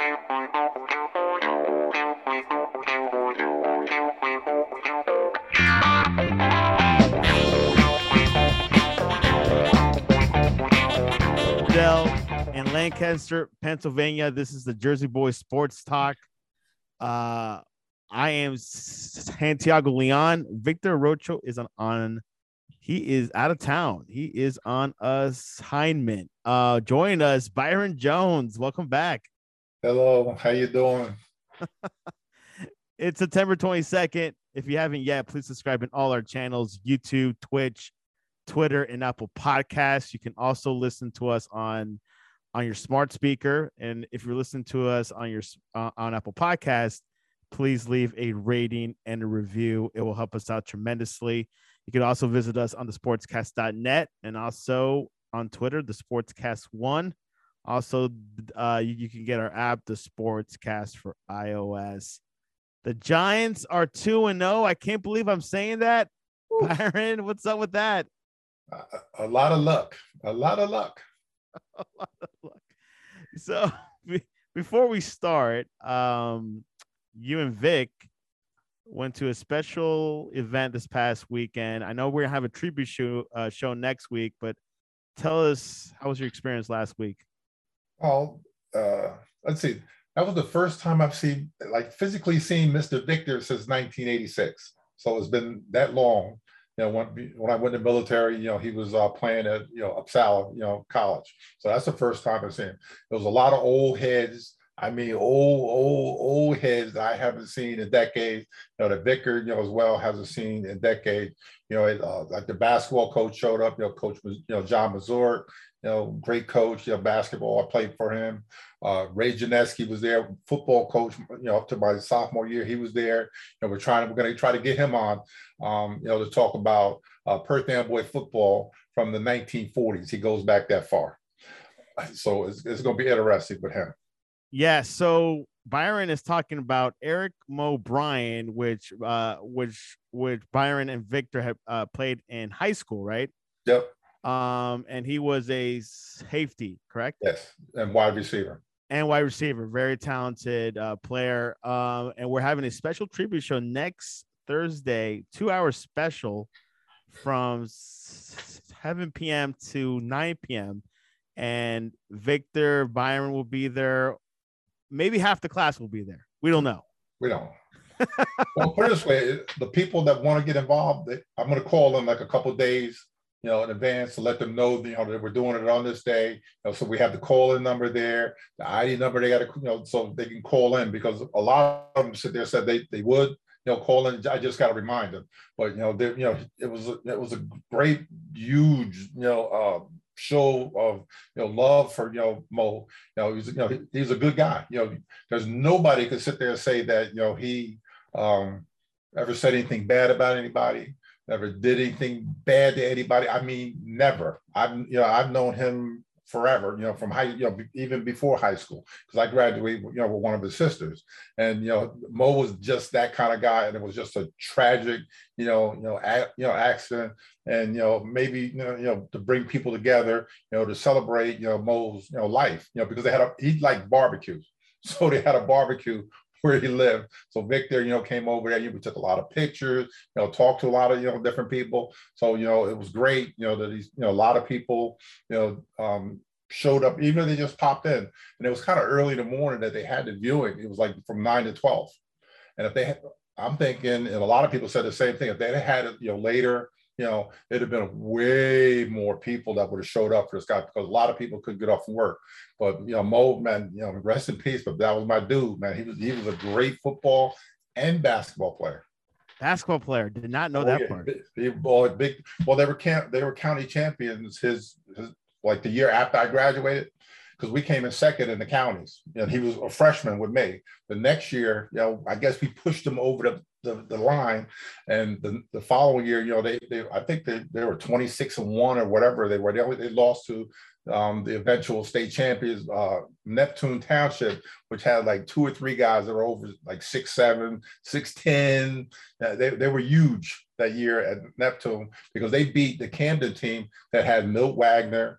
In Lancaster, Pennsylvania. This is the Jersey Boys Sports Talk. I am Santiago Leon. Victor Rocho is on. He is out of town. He is on assignment. Join us, Byron Jones. Welcome back. Hello. How you doing? It's September 22nd. If you haven't yet, please subscribe in all our channels: YouTube, Twitch, Twitter, and Apple Podcasts. You can also listen to us on your smart speaker, and if you're listening to us on your on Apple Podcasts, please leave a rating and a review. It will help us out tremendously. You can also visit us on thesportscast.net and also on Twitter, the Sportscast1. Also, you can get our app, the Sportscast for iOS. The Giants are 2-0. I can't believe I'm saying that. Ooh. Byron, what's up with that? A lot of luck. A lot of luck. A lot of luck. So before we start, you and Vic went to a special event this past weekend. I know we're gonna have a tribute show next week, but tell us, how was your experience last week? Well, let's see. That was the first time I've physically seen Mr. Victor since 1986. So it's been that long. You know, when I went to the military, he was playing at, Uppsala, college. So that's the first time I've seen him. There was a lot of old heads. I mean, old heads that I haven't seen in decades. That Vicar, as well, hasn't seen in decades. Like the basketball coach showed up. Coach was, John Mazur. Great coach. Basketball. I played for him. Ray Janeski was there. Football coach. Up to my sophomore year, he was there. We're going to try to get him on. To talk about Perth Amboy football from the 1940s. He goes back that far. So it's going to be interesting with him. Yeah, so Byron is talking about Eric Mo Bryan, which Byron and Victor have played in high school, right? Yep. And he was a safety, correct? Yes, and wide receiver. Very talented player. And we're having a special tribute show next Thursday, 2-hour special from 7 p.m. to 9 p.m. And Victor, Byron will be there. Maybe half the class will be there. We don't know. We don't. Well, put it this way: the people that want to get involved, I'm going to call them like a couple of days, in advance to let them know, that we're doing it on this day. So we have the call-in number there, the ID number. They got to, so they can call in, because a lot of them sit there said they would, call in. I just got to remind them. But it was a great, huge, show of love for Mo. He's a good guy. There's nobody could sit there and say that he ever said anything bad about anybody, never did anything bad to anybody. I mean, never. I've known him forever, from even before high school, because I graduated with one of his sisters, and Mo was just that kind of guy, and it was just a tragic accident, and maybe to bring people together, to celebrate Mo's life, because he liked barbecues, so they had a barbecue where he lived. So Victor, came over there. We took a lot of pictures, talked to a lot of, different people. So, it was great, that he's, a lot of people, showed up, even if they just popped in. And it was kind of early in the morning that they had the viewing. It was like from 9 to 12. And if they had, I'm thinking, and a lot of people said the same thing, if they had it, later, it'd have been way more people that would have showed up for this guy, because a lot of people couldn't get off from work. But Mo, man, rest in peace. But that was my dude, man. He was a great football and basketball player. Basketball player, did not know that part. Well, they were county champions. His like the year after I graduated, because we came in second in the counties, and he was a freshman with me. The next year, I guess we pushed him over the line, and the following year, I think they were 26-1 or whatever they were. They lost to the eventual state champions, Neptune Township, which had like 2 or 3 guys that were over like 6'7", 6'10". They were huge that year at Neptune, because they beat the Camden team that had Milt Wagner,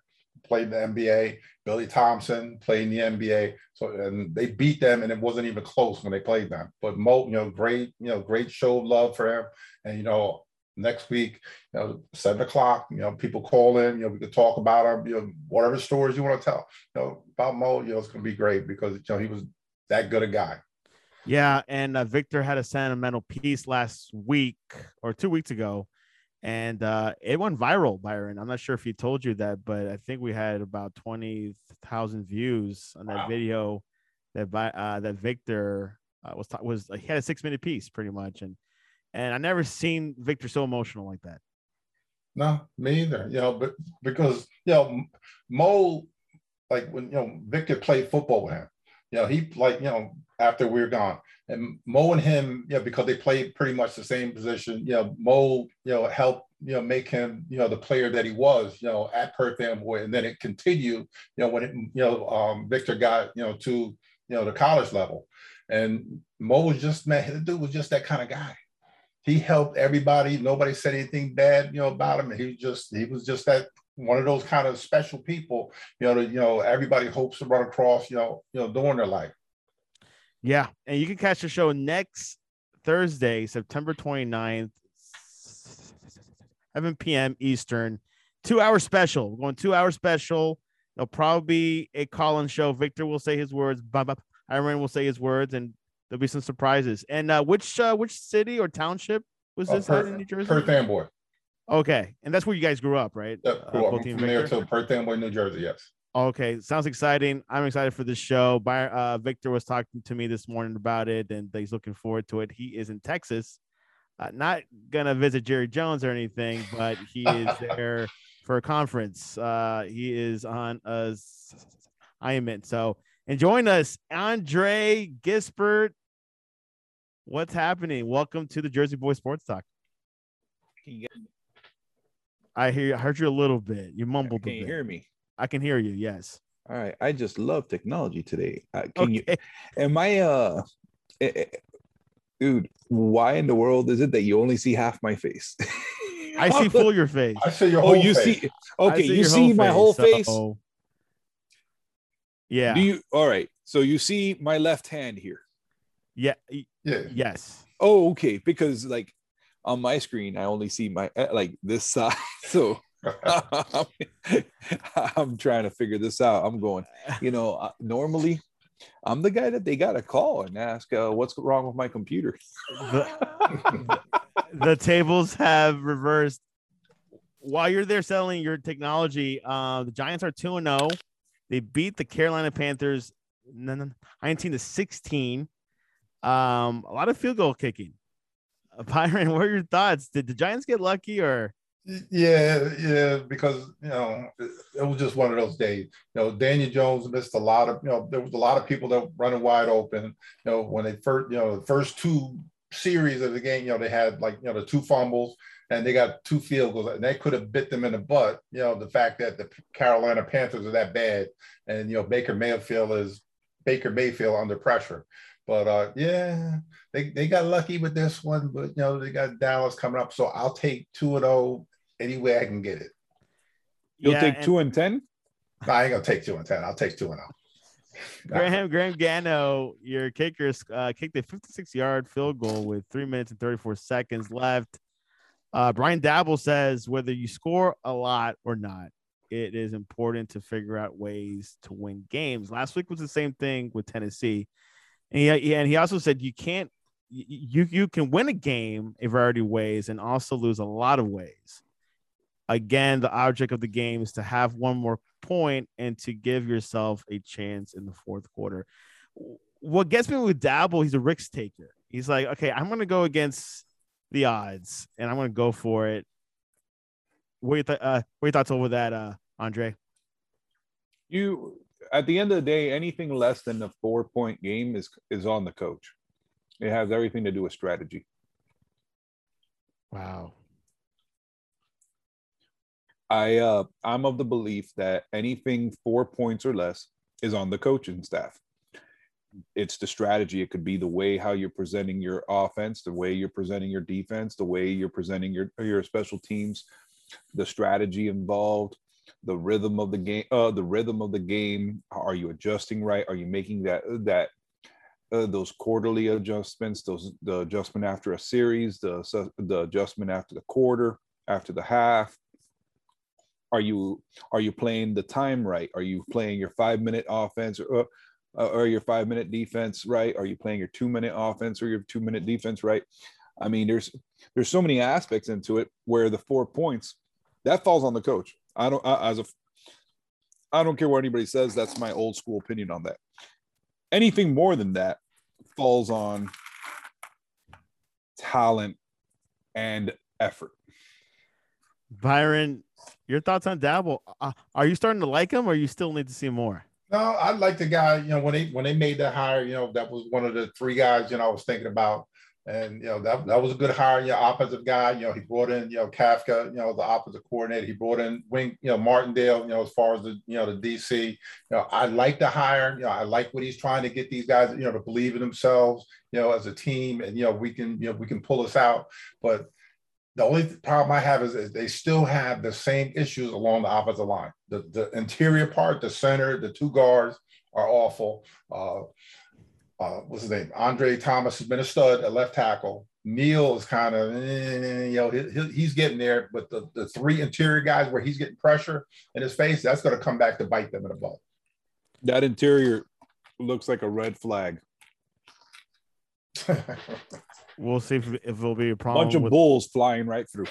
played in the NBA. Billy Thompson played in the NBA. So and they beat them, and it wasn't even close when they played them. But Mo, great show of love for him. And next week, 7:00, people call in. We could talk about him. Whatever stories you want to tell, about Mo. It's going to be great because he was that good a guy. Yeah, and Victor had a sentimental piece last week or 2 weeks ago, and it went viral, Byron. I'm not sure if he told you that, but I think we had about 20,000 views on that video that Victor was he had a 6-minute piece pretty much, and I never seen Victor so emotional like that. No, me either. But because Mo, like when Victor played football with him, he after we were gone. And Mo and him, because they played pretty much the same position, Mo, helped, make him, the player that he was, at Perth Amboy. And then it continued, when Victor got, to, the college level. And Mo was just, man, the dude was just that kind of guy. He helped everybody. Nobody said anything bad, about him. And he was just that one of those kind of special people, everybody hopes to run across, during their life. Yeah, and you can catch the show next Thursday, September 29th, 7 p.m. Eastern. 2-hour special. We're going 2-hour special. There'll probably be a call-in show. Victor will say his words. Iron will say his words, and there'll be some surprises. And which city or township was this at in New Jersey? Perth Amboy. Okay, and that's where you guys grew up, right? Yep, cool. I'm from there to Perth Amboy, New Jersey. Yes. Okay, sounds exciting. I'm excited for this show. Victor was talking to me this morning about it, and he's looking forward to it. He is in Texas, not gonna visit Jerry Jones or anything, but he is there for a conference. He is on assignment. So, and join us, Andre Gispert. What's happening? Welcome to the Jersey Boys Sports Talk. I heard you a little bit. You mumbled a bit. Can you hear me? I can hear you. Yes. All right. I just love technology today. Dude, why in the world is it that you only see half my face? I see full your face. I see your whole face. See, okay, you see my whole face. Yeah. All right. So you see my left hand here. Yeah. Yeah. Yes. Oh, okay. Because like on my screen, I only see my like this side. So I'm trying to figure this out. I'm going, normally I'm the guy that they got to call and ask what's wrong with my computer. The tables have reversed. While you're there selling your technology, the Giants are 2-0. They beat the Carolina Panthers 19-16. A lot of field goal kicking. Byron, what are your thoughts? Did the Giants get lucky or? Yeah, because it was just one of those days. Daniel Jones missed a lot of. There was a lot of people that were running wide open. When they first, the first two series of the game, they had the 2 fumbles and they got 2 field goals, and they could have bit them in the butt. The fact that the Carolina Panthers are that bad, and Baker Mayfield under pressure. But they got lucky with this one. But they got Dallas coming up, so I'll take 2-0 any way I can get it. You'll take 2-10? No, I ain't gonna take 2-10. I'll take 2-0. Graham Gano, your kickers, kicked a 56-yard field goal with 3 minutes and 34 seconds left. Brian Dabble says whether you score a lot or not, it is important to figure out ways to win games. Last week was the same thing with Tennessee. And he also said you can win a game a variety of ways and also lose a lot of ways. Again, the object of the game is to have one more point and to give yourself a chance in the fourth quarter. What gets me with Dabble, he's a risk taker. He's like, okay, I'm going to go against the odds and I'm going to go for it. What are your thoughts over that, Andre? At the end of the day, anything less than a 4-point game is on the coach. It has everything to do with strategy. Wow. I'm of the belief that anything 4 points or less is on the coaching staff. It's the strategy. It could be the way how you're presenting your offense, the way you're presenting your defense, the way you're presenting your special teams, the strategy involved. the rhythm of the game. Are you adjusting right? Are you making those quarterly adjustments, the adjustment after a series, the adjustment after the quarter, after the half? Are you playing the time right? Are you playing your 5-minute offense or your 5-minute defense right? Are you playing your 2-minute offense or your 2-minute defense right? I mean, there's so many aspects into it where the 4 points that falls on the coach. I don't care what anybody says. That's my old school opinion on that. Anything more than that falls on talent and effort. Byron, your thoughts on Dabble? Are you starting to like him, or you still need to see more? No, I like the guy. When they made that hire, that was one of the 3 guys I was thinking about, and that was a good hire. Offensive guy. He brought in Kafka, the offensive coordinator. He brought in Wing, Martindale. As far as the the DC. I like the hire. I like what he's trying to get these guys. To believe in themselves. As a team, and we can pull this out, but. The only problem I have is they still have the same issues along the offensive line. The interior part, the center, the 2 guards are awful. What's his name? Andre Thomas has been a stud at left tackle. Neal is kind of, he's getting there, but the 3 interior guys where he's getting pressure in his face, that's going to come back to bite them in the butt. That interior looks like a red flag. We'll see if it'll be a problem. Bunch of bulls flying right through.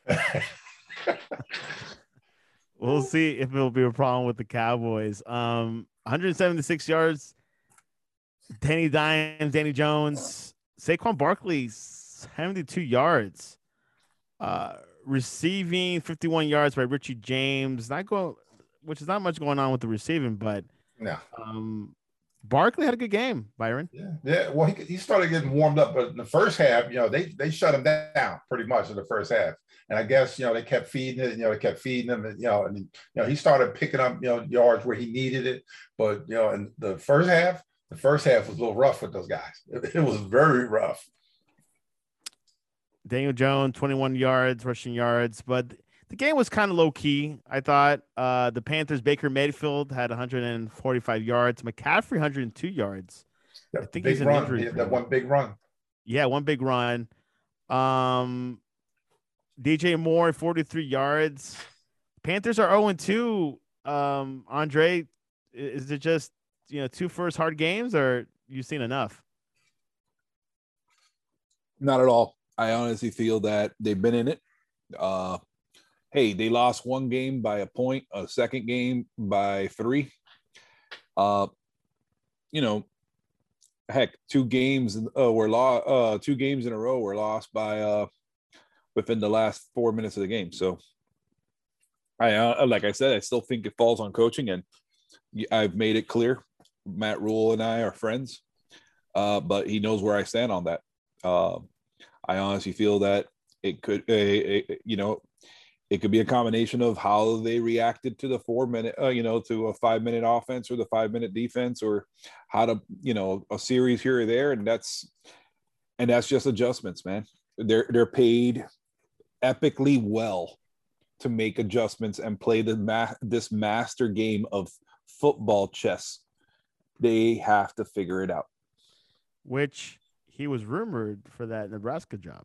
We'll see if it'll be a problem with the Cowboys. 176 yards. Danny Dimes, Danny Jones, Saquon Barkley, 72 yards. Receiving 51 yards by Richie James. Which is not much going on with the receiving, but no. Barkley had a good game, Byron. Yeah. Well, he started getting warmed up, but in the first half, they shut him down pretty much in the first half. And I guess they kept feeding it. They kept feeding him, and he started picking up yards where he needed it. But in the first half was a little rough with those guys. It was very rough. Daniel Jones, 21 yards, rushing yards, but the game was kind of low key. I thought the Panthers, Baker Mayfield had 145 yards, McCaffrey 102 yards. That I think big he's an run. injury. That one big run. Yeah, one big run. DJ Moore 43 yards. Panthers are 0-2. Andre, is it just 2 first hard games, or you've seen enough? Not at all. I honestly feel that they've been in it. Hey, they lost 1 game by a point, a second game by 3. Heck, 2 games were lost. 2 games in a row were lost by within the last 4 minutes of the game. So, like I said, I still think it falls on coaching, and I've made it clear. Matt Rule and I are friends, but he knows where I stand on that. I honestly feel that it could, it could be a combination of how they reacted to the 4-minute, to a 5-minute offense or the 5-minute defense, or how to, a series here or there. And that's just adjustments, man. They're paid epically well to make adjustments and play this master game of football chess. They have to figure it out. Which he was rumored for that Nebraska job.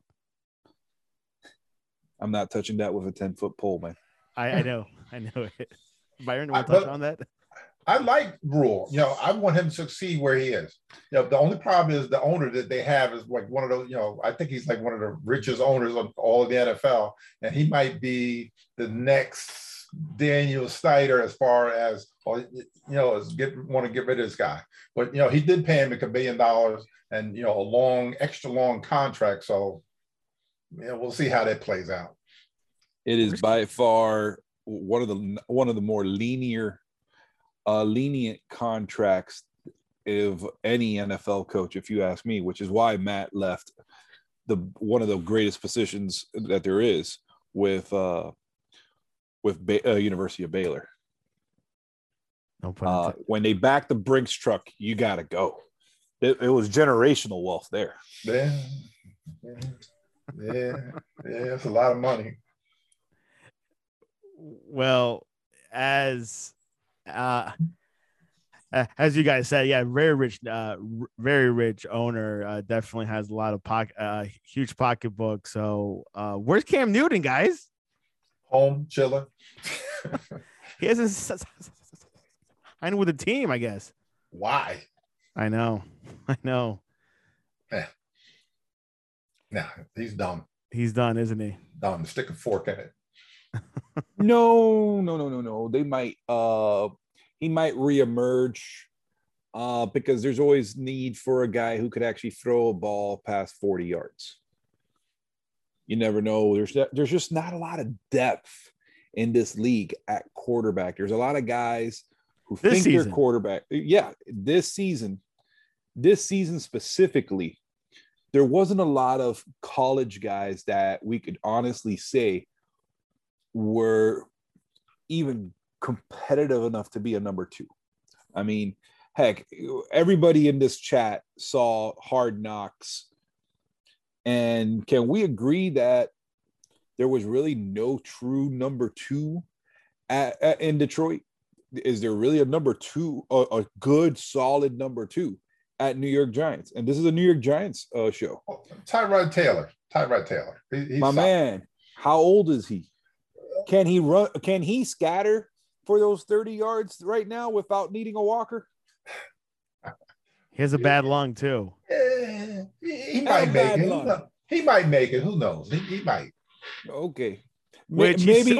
I'm not touching that with a 10-foot pole, man. I know it. Byron, want to touch on that? I like Rule. I want him to succeed where he is. The only problem is the owner that they have is like one of those, I think he's like one of the richest owners of all of the NFL. And he might be the next Daniel Snyder as far as, want to get rid of this guy. But, he did pay him $1 billion and, a extra long contract. So, we'll see how that plays out. It is by far one of the more lenient contracts of any NFL coach, if you ask me, which is why Matt left one of the greatest positions that there is with University of Baylor. When they backed the Brinks truck, you got to go. It was generational wealth there. Yeah, it's a lot of money. Well, as you guys said, yeah, very rich owner. Definitely has a lot of huge pocketbook. So, where's Cam Newton, guys? Home chilling. He hasn't signed with the team, I guess. Why? I know. Yeah, he's dumb. He's done, isn't he? Dumb. Stick a fork in it. No. They might. He might reemerge because there's always need for a guy who could actually throw a ball past 40 yards. You never know. There's just not a lot of depth in this league at quarterback. There's a lot of guys who think they're quarterback. Yeah, this season specifically, there wasn't a lot of college guys that we could honestly say were even competitive enough to be a number 2. I mean, heck, everybody in this chat saw Hard Knocks. And can we agree that there was really no true number 2 in Detroit? Is there really a number 2, a good, solid number 2 at New York Giants? And this is a New York Giants show. Tyrod Taylor. He's my man. How old is he? Can he run? Can he scatter for those 30 yards right now without needing a walker? He has a bad lung too. He might make it. He might make it. Who knows? He might. Okay. Maybe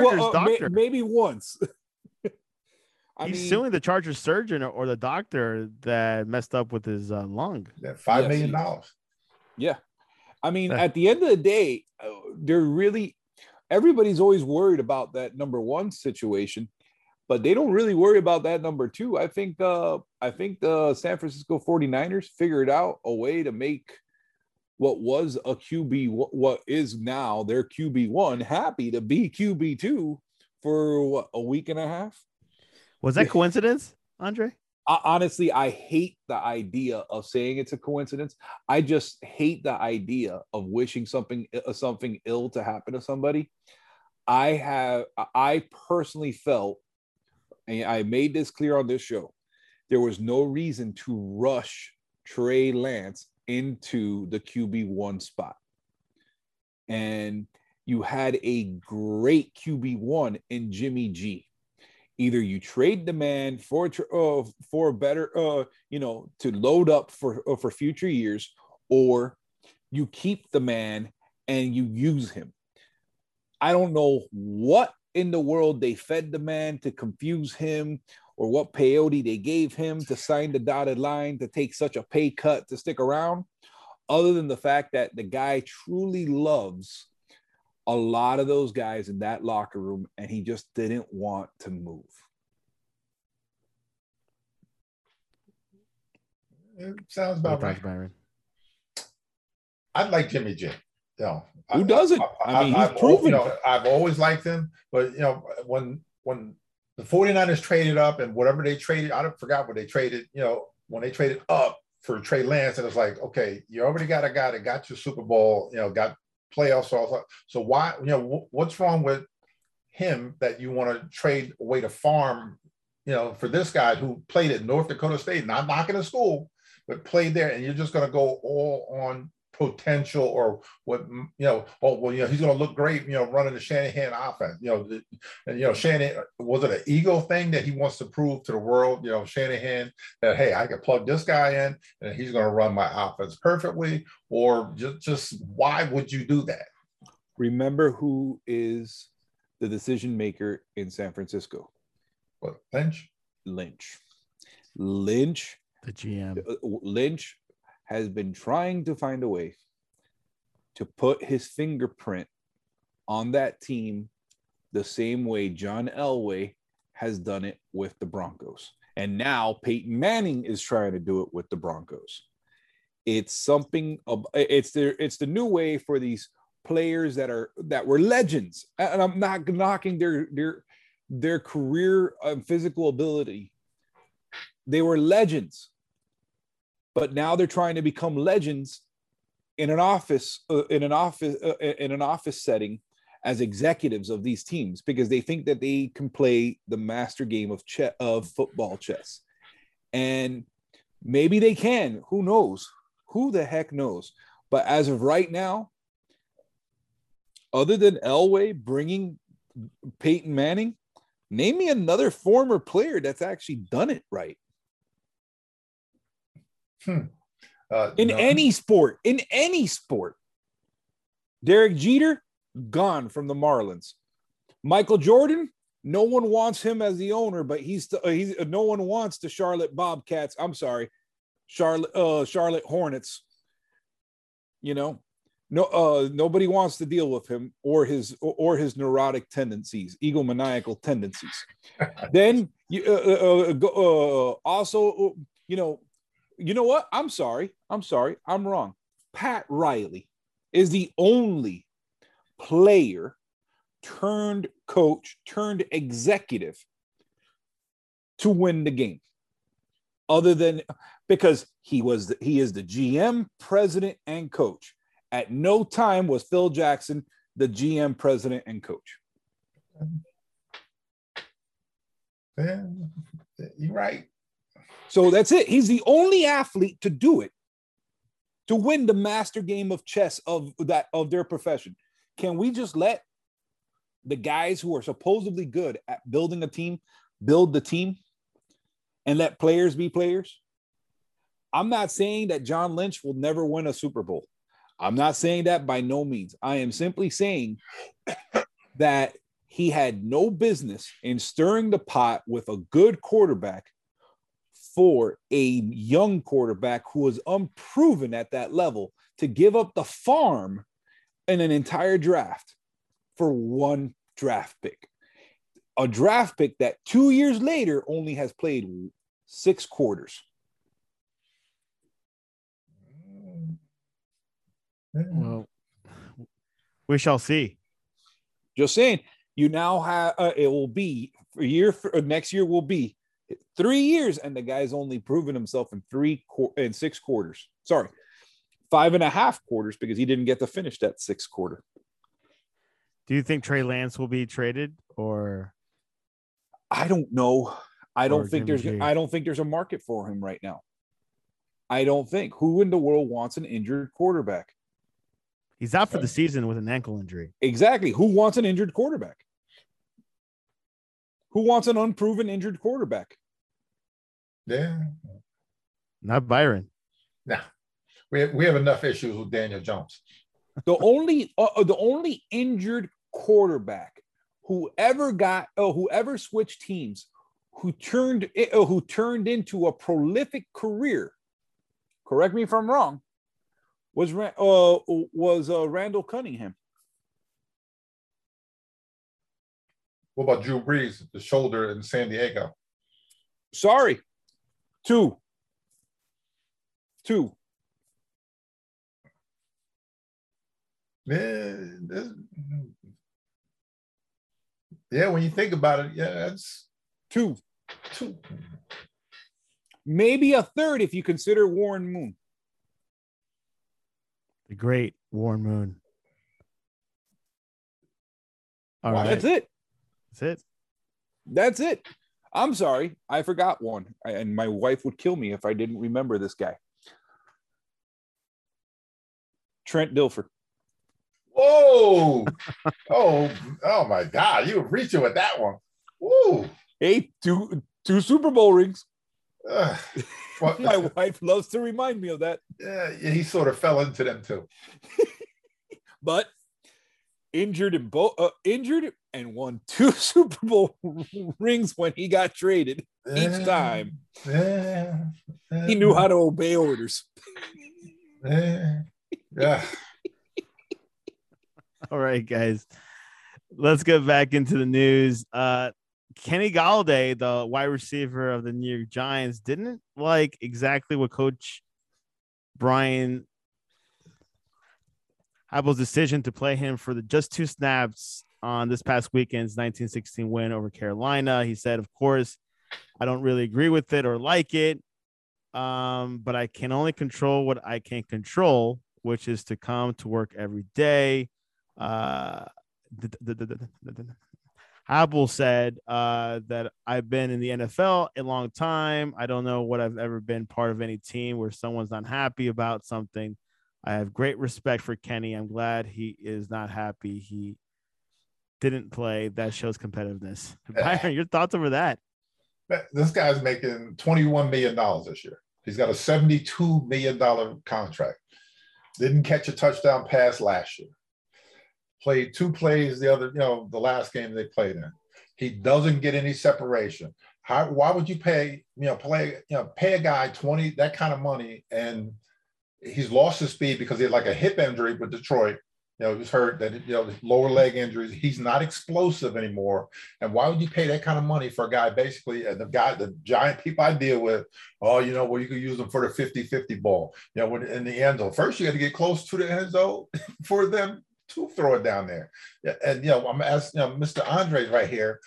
once. He's suing the Chargers surgeon or the doctor that messed up with his lung. $5 million. Yeah. I mean, at the end of the day, everybody's always worried about that number 1 situation, but they don't really worry about that number 2. I think the San Francisco 49ers figured out a way to make what was a QB, what is now their QB1, happy to be QB2 for a week and a half. Was that coincidence, Andre? Honestly, I hate the idea of saying it's a coincidence. I just hate the idea of wishing something ill to happen to somebody. I personally felt, and I made this clear on this show, there was no reason to rush Trey Lance into the QB1 spot. And you had a great QB1 in Jimmy G. Either you trade the man for a better, to load up for future years, or you keep the man and you use him. I don't know what in the world they fed the man to confuse him, or what peyote they gave him to sign the dotted line to take such a pay cut to stick around, other than the fact that the guy truly loves a lot of those guys in that locker room, and he just didn't want to move. It sounds about right. I'd like Jimmy G. Who doesn't? He's proven. I've always liked him, but when the 49ers traded up and whatever they traded, I forgot what they traded. When they traded up for Trey Lance, and it's like, okay, you already got a guy that got your Super Bowl, got playoffs. So why, what's wrong with him that you want to trade away to farm, for this guy who played at North Dakota State, not knocking a school, but played there, and you're just going to go all on potential or what, he's going to look great, running the Shanahan offense, and Shanahan, was it an ego thing that he wants to prove to the world, Shanahan, that, hey, I can plug this guy in and he's going to run my offense perfectly, or just why would you do that? Remember who is the decision maker in San Francisco? What, Lynch, the GM. Lynch has been trying to find a way to put his fingerprint on that team the same way John Elway has done it with the Broncos. And now Peyton Manning is trying to do it with the Broncos. It's the new way for these players that were legends. And I'm not knocking their career physical ability. They were legends. But now they're trying to become legends in an office setting as executives of these teams because they think that they can play the master game of football chess. And maybe they can. Who knows? Who the heck knows? But as of right now, other than Elway bringing Peyton Manning, name me another former player that's actually done it right. In any sport. Derek Jeter, gone from the Marlins. Michael Jordan, no one wants him as the owner, but he's no one wants the Charlotte Bobcats. I'm sorry, Charlotte Hornets. You know, nobody wants to deal with him or his neurotic tendencies, egomaniacal tendencies. Then you also, you know what? I'm sorry. I'm wrong. Pat Riley is the only player turned coach turned executive to win the game, other than because he is the GM, president, and coach. At no time was Phil Jackson the GM, president, and coach. Yeah, you're right. So that's it. He's the only athlete to do it, to win the master game of chess of their profession. Can we just let the guys who are supposedly good at building a team build the team and let players be players? I'm not saying that John Lynch will never win a Super Bowl. I'm not saying that by no means. I am simply saying that he had no business in stirring the pot with a good quarterback for a young quarterback who was unproven at that level to give up the farm in an entire draft for one draft pick. A draft pick that 2 years later only has played 6 quarters. Well, we shall see. Just saying, you now have it will be next year will be 3 years, and the guy's only proven himself in 6 quarters. Sorry, 5.5 quarters because he didn't get to finish that 6th quarter. Do you think Trey Lance will be traded, or I don't know. I don't think Jimmy G? there's a market for him right now. I don't think. Who in the world wants an injured quarterback? He's out for the season with an ankle injury. Exactly. Who wants an injured quarterback? Who wants an unproven injured quarterback? Yeah. Not Byron. No. We have enough issues with Daniel Jones. The only injured quarterback who ever switched teams, who turned into a prolific career, correct me if I'm wrong, was Randall Cunningham. What about Drew Brees, the shoulder in San Diego? Sorry. Two. Yeah, when you think about it, yeah, that's two. 2. Maybe a third if you consider Warren Moon. The great Warren Moon. All right. That's it. I'm sorry. I forgot one. And my wife would kill me if I didn't remember this guy. Trent Dilfer. Whoa. oh my God. You were reaching with that one. Woo. Hey, two Super Bowl rings. Well, my wife loves to remind me of that. Yeah, he sort of fell into them too. But injured and won 2 Super Bowl rings when he got traded each time. He knew how to obey orders. Yeah. All right, guys. Let's get back into the news. Kenny Golladay, the wide receiver of the New York Giants, didn't like exactly what Coach Brian Habble's decision to play him for just 2 snaps on this past weekend's 1916 win over Carolina. He said, of course, I don't really agree with it or like it, but I can only control what I can control, which is to come to work every day. Apple said that I've been in the NFL a long time. I don't know what I've ever been part of any team where someone's not happy about something. I have great respect for Kenny. I'm glad he is not happy. He didn't play. That shows competitiveness. Byron, your thoughts over that? This guy's making $21 million this year. He's got a $72 million contract. Didn't catch a touchdown pass last year. Played 2 plays the last game they played in. He doesn't get any separation. Why would you pay a guy 20 that kind of money, and he's lost his speed because he had like a hip injury with Detroit. He was hurt, that lower leg injuries. He's not explosive anymore. And why would you pay that kind of money for a guy basically, the giant people I deal with, you could use them for the 50-50 ball. When in the end zone. First, you got to get close to the end zone for them to throw it down there. And I'm asking Mr. Andres right here.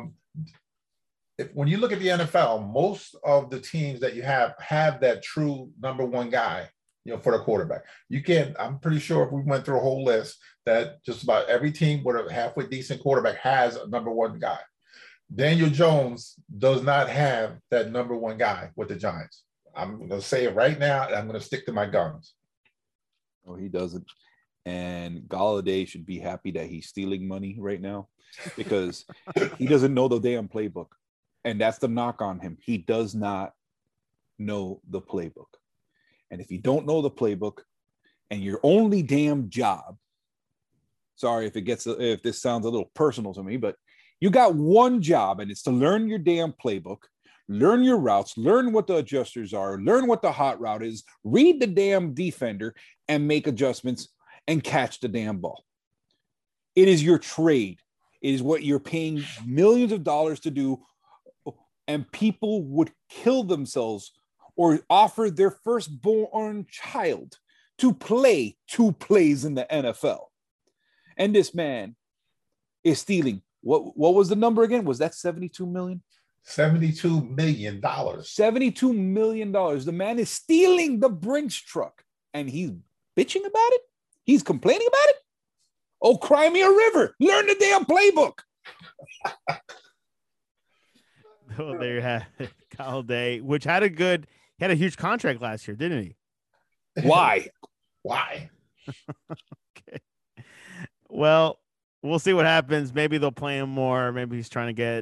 When you look at the NFL, most of the teams that you have that true number one guy, for the quarterback. I'm pretty sure if we went through a whole list that just about every team with a halfway decent quarterback has a number one guy. Daniel Jones does not have that number one guy with the Giants. I'm going to say it right now, and I'm going to stick to my guns. Oh, he doesn't. And Golladay should be happy that he's stealing money right now because he doesn't know the damn playbook. And that's the knock on him. He does not know the playbook. And if you don't know the playbook and your only damn job, sorry if this sounds a little personal to me, but you got one job and it's to learn your damn playbook, learn your routes, learn what the adjusters are, learn what the hot route is, read the damn defender and make adjustments and catch the damn ball. It is your trade. It is what you're paying millions of dollars to do. And people would kill themselves or offer their firstborn child to play 2 plays in the NFL. And this man is stealing. What was the number again? Was that 72 million? $72 million. $72 million. The man is stealing the Brinks truck. And he's bitching about it? He's complaining about it? Oh, cry me a river. Learn the damn playbook. Oh, there you have it. Golladay, which had a huge contract last year, didn't he? Why? Okay. Well, we'll see what happens. Maybe they'll play him more. Maybe he's trying to get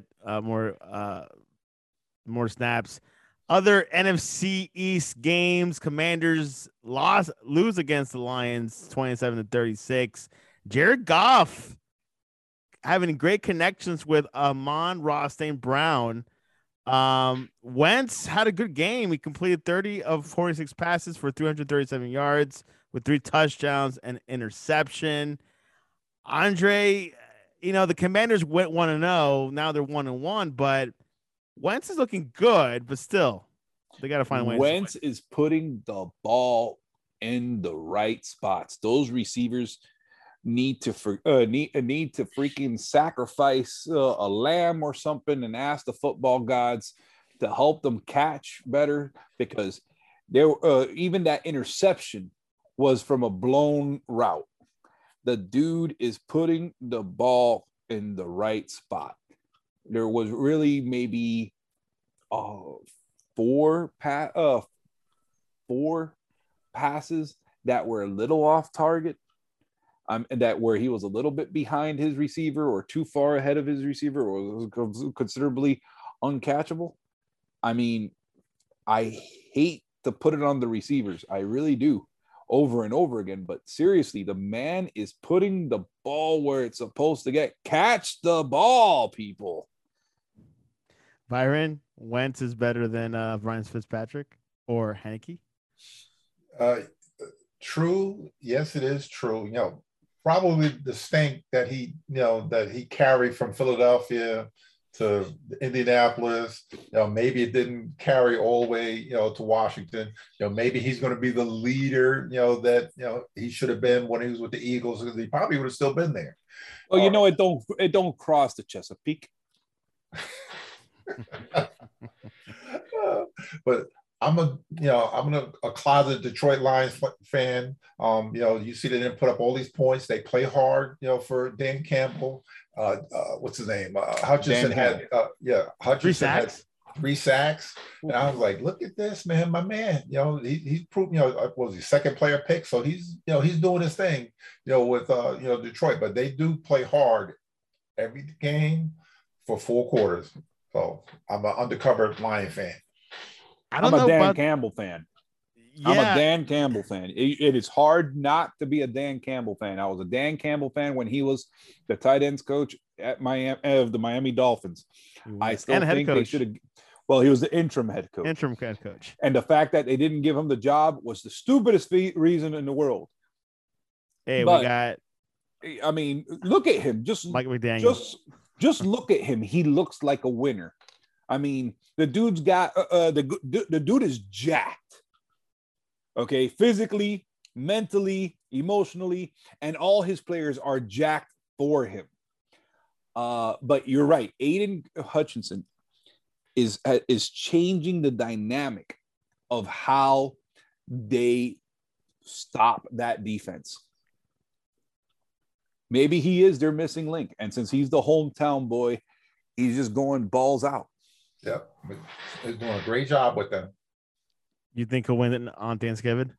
more snaps. Other NFC East games: Commanders lose against the Lions 27-36. Jared Goff having great connections with Amon-Ra St. Brown. Wentz had a good game. He completed 30 of 46 passes for 337 yards with 3 touchdowns and interception. Andre, the Commanders went 1-0. Now they're 1-1, but Wentz is looking good, but still, they got to find a way. Wentz is putting the ball in the right spots. Those receivers need to freaking sacrifice a lamb or something and ask the football gods to help them catch better, because there even that interception was from a blown route. The dude is putting the ball in the right spot. There was really maybe 4 passes that were a little off target. And that where he was a little bit behind his receiver or too far ahead of his receiver or was considerably uncatchable. I mean, I hate to put it on the receivers. I really do, over and over again. But seriously, the man is putting the ball where it's supposed to get. Catch the ball, people. Byron, Wentz is better than Ryan Fitzpatrick or Heinicke? True. Yes, it is true. Probably the stink that he carried from Philadelphia to Indianapolis. Maybe it didn't carry all the way, to Washington. Maybe he's going to be the leader, that he should have been when he was with the Eagles, because he probably would have still been there. Well, it don't cross the Chesapeake. But I'm a closet Detroit Lions fan. You see they didn't put up all these points. They play hard, for Dan Campbell. What's his name? Hutchinson had, Hutchinson had 3 sacks. And I was like, look at this, man, my man. He's proved, was he second player pick? So he's doing his thing, with Detroit. But they do play hard every game for 4 quarters. So I'm an undercover Lion fan. I'm a Dan Campbell fan. Yeah. I'm a Dan Campbell fan. It is hard not to be a Dan Campbell fan. I was a Dan Campbell fan when he was the tight ends coach at the Miami Dolphins. I still think they should have. Well, he was the interim head coach. And the fact that they didn't give him the job was the stupidest reason in the world. Hey, I mean, look at him. Just Mike McDaniel. Just look at him. He looks like a winner. I mean, the dude's got the dude is jacked. Okay, physically, mentally, emotionally, and all his players are jacked for him. But you're right. Aiden Hutchinson is changing the dynamic of how they stop that defense. Maybe he is their missing link. And since he's the hometown boy, he's just going balls out. Yep. He's doing a great job with them. You think he'll win it on Thanksgiving?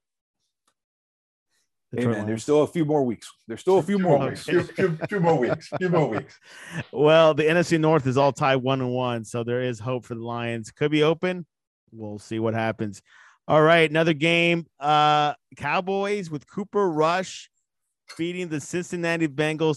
Hey, man, there's still a few more weeks. There's still a few more weeks. Few more weeks. Well, the NFC North is all tied 1-1, so there is hope for the Lions. Could be open. We'll see what happens. All right, another game. Cowboys with Cooper Rush beating the Cincinnati Bengals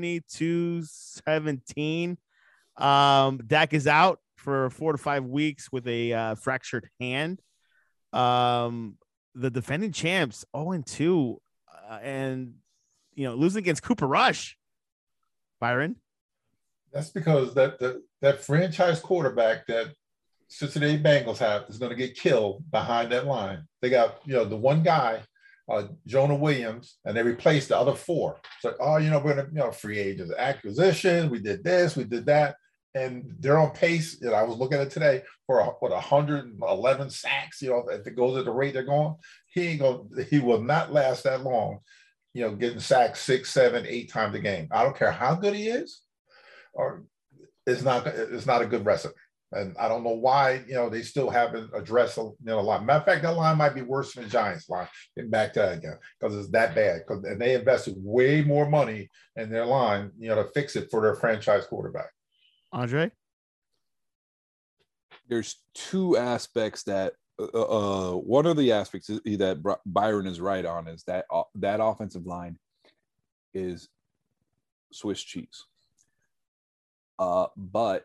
22-17. Dak is out for 4 to 5 weeks with a fractured hand. The defending champs 0-2, and losing against Cooper Rush. Byron, that's because that franchise quarterback that Cincinnati Bengals have is going to get killed behind that line. They got the one guy, Jonah Williams, and they replaced the other 4. So we're going to free agents, acquisition. We did this, we did that. And they're on pace. I was looking at it today for 111 sacks. If it goes at the rate they're going, he will not last that long. Getting sacked 6, 7, 8 times a game. I don't care how good he is, or it's not a good recipe. And I don't know why they still haven't addressed a lot. Matter of fact, that line might be worse than the Giants line. Getting back to that again because it's that bad. And they invested way more money in their line, to fix it for their franchise quarterback. Andre? There's 2 aspects that one of the aspects that Byron is right on is that that offensive line is Swiss cheese. But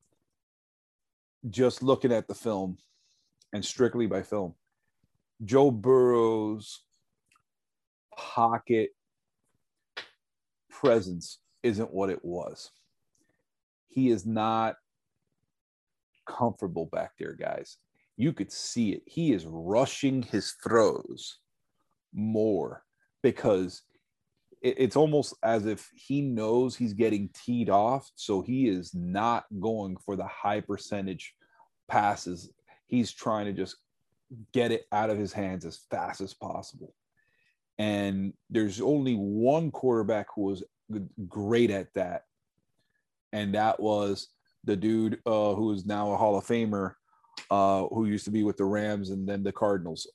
just looking at the film and strictly by film, Joe Burrow's pocket presence isn't what it was. He is not comfortable back there, guys. You could see it. He is rushing his throws more because it's almost as if he knows he's getting teed off. So he is not going for the high percentage passes. He's trying to just get it out of his hands as fast as possible. And there's only one quarterback who was great at that. And that was the dude who is now a Hall of Famer, who used to be with the Rams and then the Cardinals.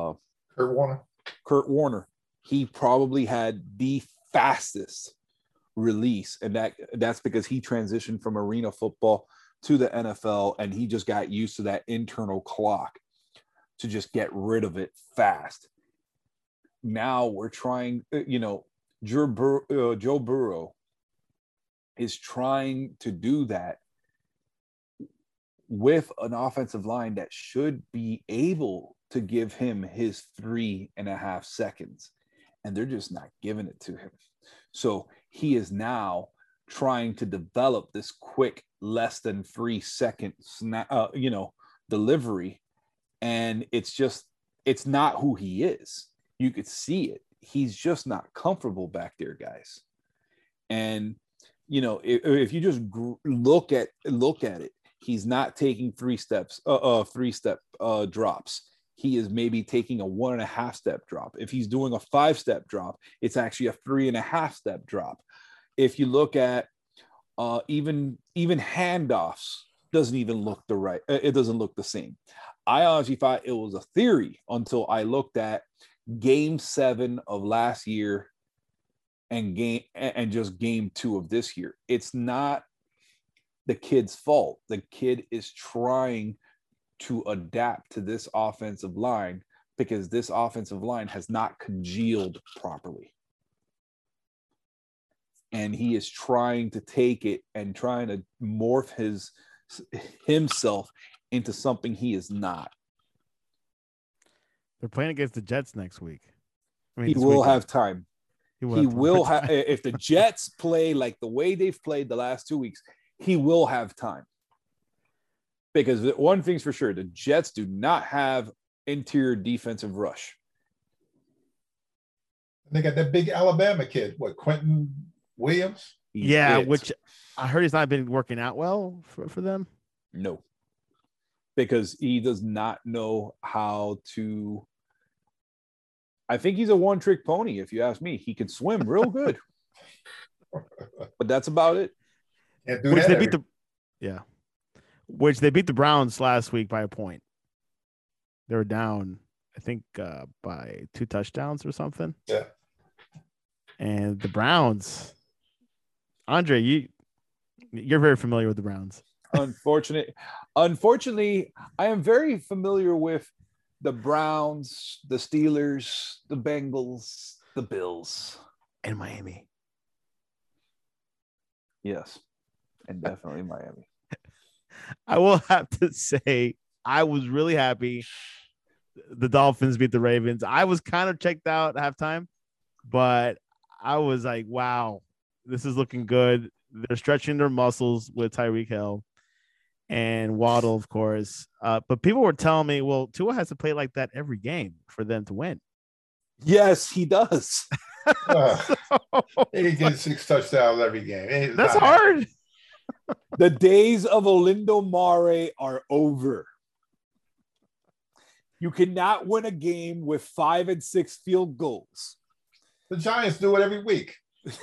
Kurt Warner. He probably had the fastest release, and that's because he transitioned from arena football to the NFL, and he just got used to that internal clock to just get rid of it fast. Now we're trying, Joe Burrow is trying to do that with an offensive line that should be able to give him his 3.5 seconds. And they're just not giving it to him. So he is now trying to develop this quick, less than 3 second delivery. And it's not who he is. You could see it. He's just not comfortable back there, guys. And, if you just look at it, He's not taking three step drops. He is maybe taking a 1.5 step drop. If he's doing a 5-step drop, it's actually a 3.5 step drop. If you look at even handoffs, doesn't even look it doesn't look the same. I honestly thought it was a theory until I looked at game 7 of last year and just game 2 of this year. It's not the kid's fault. The kid is trying to adapt to this offensive line because this offensive line has not congealed properly. And he is trying to take it and trying to morph himself into something he is not. They're playing against the Jets next week. He will have time. He will have if the Jets play like the way they've played the last 2 weeks, he will have time. Because one thing's for sure, the Jets do not have interior defensive rush. They got that big Alabama kid, Quentin Williams? Which I heard he's not been working out well for them. No. Because he does not know how to. I think he's a one-trick pony, if you ask me. He can swim real good. But that's about it. Which they beat the Browns last week by a point. They were down, I think, by 2 touchdowns or something. Yeah. And the Browns, Andre, you're very familiar with the Browns. Unfortunately, I am very familiar with the Browns, the Steelers, the Bengals, the Bills, and Miami. Yes, and definitely Miami. I will have to say I was really happy the Dolphins beat the Ravens. I was kind of checked out at halftime, but I was like, wow, this is looking good. They're stretching their muscles with Tyreek Hill and Waddle, of course. But people were telling me, well, Tua has to play like that every game for them to win. Yes, he does. He gets 6 touchdowns every game. That's hard. The days of Olindo Mare are over. You cannot win a game with 5 and 6 field goals. The Giants do it every week. It's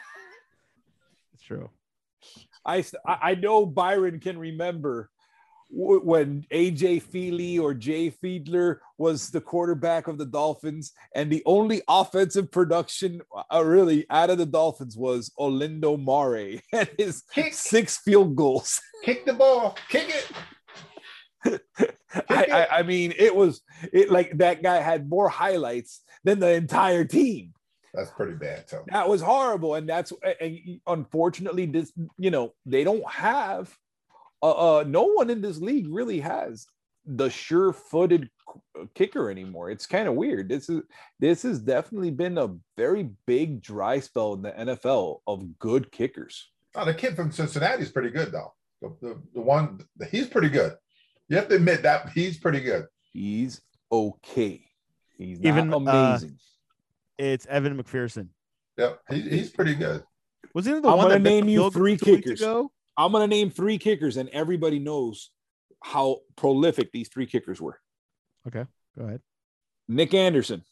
true. I know Byron can remember when AJ Feely or Jay Fiedler was the quarterback of the Dolphins, and the only offensive production really out of the Dolphins was Olindo Mare and his 6 field goals. Kick the ball. Kick it. I mean, it like that guy had more highlights than the entire team. That's pretty bad, too. That was horrible, and unfortunately, this they don't have. No one in this league really has the sure-footed kicker anymore. It's kind of weird. This has definitely been a very big dry spell in the NFL of good kickers. Oh, the kid from Cincinnati is pretty good, though. He's pretty good. You have to admit that he's pretty good. He's okay. He's not amazing. It's Evan McPherson. Yep, he's pretty good. Was he the I'm one going to that name you 3 kickers. I'm going to name 3 kickers, and everybody knows how prolific these 3 kickers were. Okay, go ahead. Nick Anderson.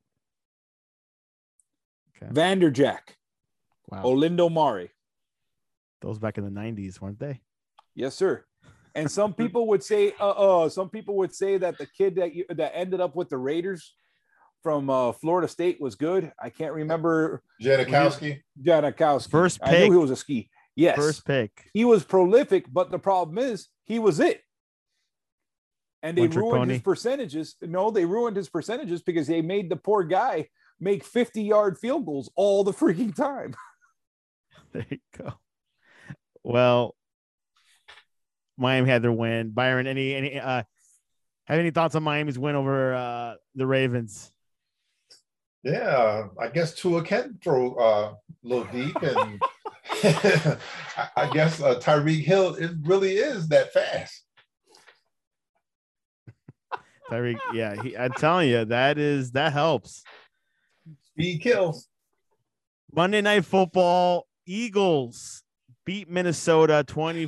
Okay. Vanderjack. Wow. Olindo Mare. Those back in the 90s, weren't they? Yes, sir. And some people would say, that the kid that ended up with the Raiders from Florida State was good. I can't remember. Janikowski. First pick. I knew he was a ski. Yes. First pick. He was prolific, but the problem is he was it. And they ruined his percentages. No, they ruined his percentages because they made the poor guy make 50-yard field goals all the freaking time. There you go. Well, Miami had their win. Byron, have any thoughts on Miami's win over the Ravens? Yeah, I guess Tua can throw a little deep, and I guess Tyreek Hill really is that fast. Tyreek, yeah, I'm telling you, that helps. Speed kills. Monday Night Football, Eagles beat Minnesota